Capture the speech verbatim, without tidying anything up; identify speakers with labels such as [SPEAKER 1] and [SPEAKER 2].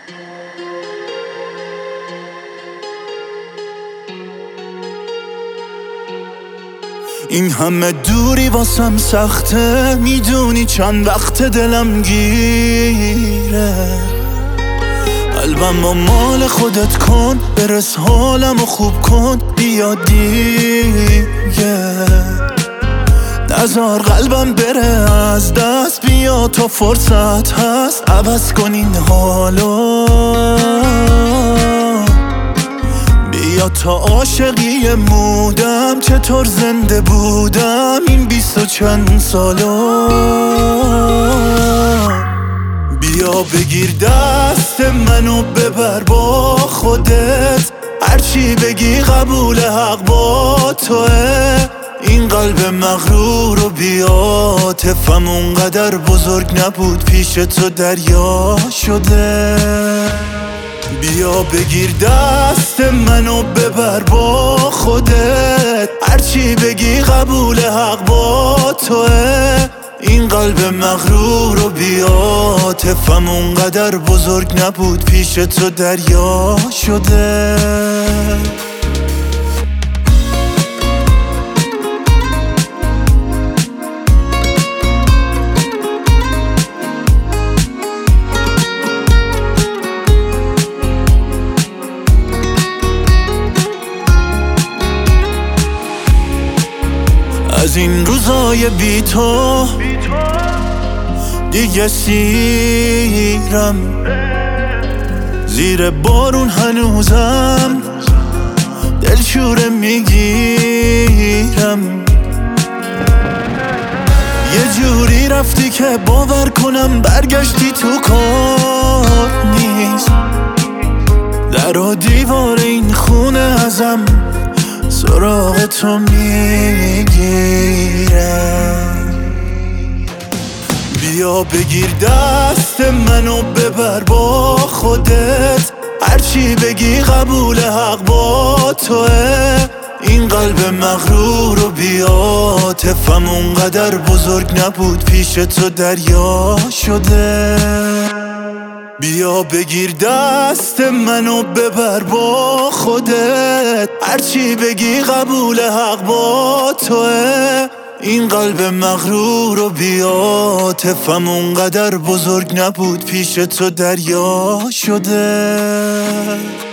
[SPEAKER 1] این همه دوری واسم سخته، میدونی چند وقت دلم گیره. قلبم با مال خودت کن، برس حالمو خوب کن، بیا دیگه. نزار قلبم بره از دست، بیا تا فرصت هست عوض کن این حالو. بیا تا عاشقی مودم، چطور زنده بودم این بیست و چند سالو. بیا بگیر دست منو ببر با خودت، هرچی بگی قبول حق با توه. این قلب مغرور و بی‌عاطفم اونقدر بزرگ نبود، پیش تو دریا شده. بیا بگیر دست منو ببر با خودت، هرچی بگی قبول حق با توه. این قلب مغرور و بی‌عاطفم اونقدر بزرگ نبود، پیش تو دریا شده. از این روزای بی تو دیگه سیرم، زیر بارون هنوزم دلشوره میگیرم. یه جوری رفتی که باور کنم برگشتی تو کار نیست. در و دیوار این خونه ازم سراغ تو میگیرم. بیا بگیر دست منو ببر با خودت، هرچی بگی قبول حق با توه. این قلب مغرور و بی‌عاطفم اونقدر بزرگ نبود، پیش تو دریا شده. بیا بگیر دست منو ببر با خودت، هرچی بگی قبول حق با توه. این قلب مغرور و بی‌عاطفم اونقدر بزرگ نبود، پیش تو دریا شده.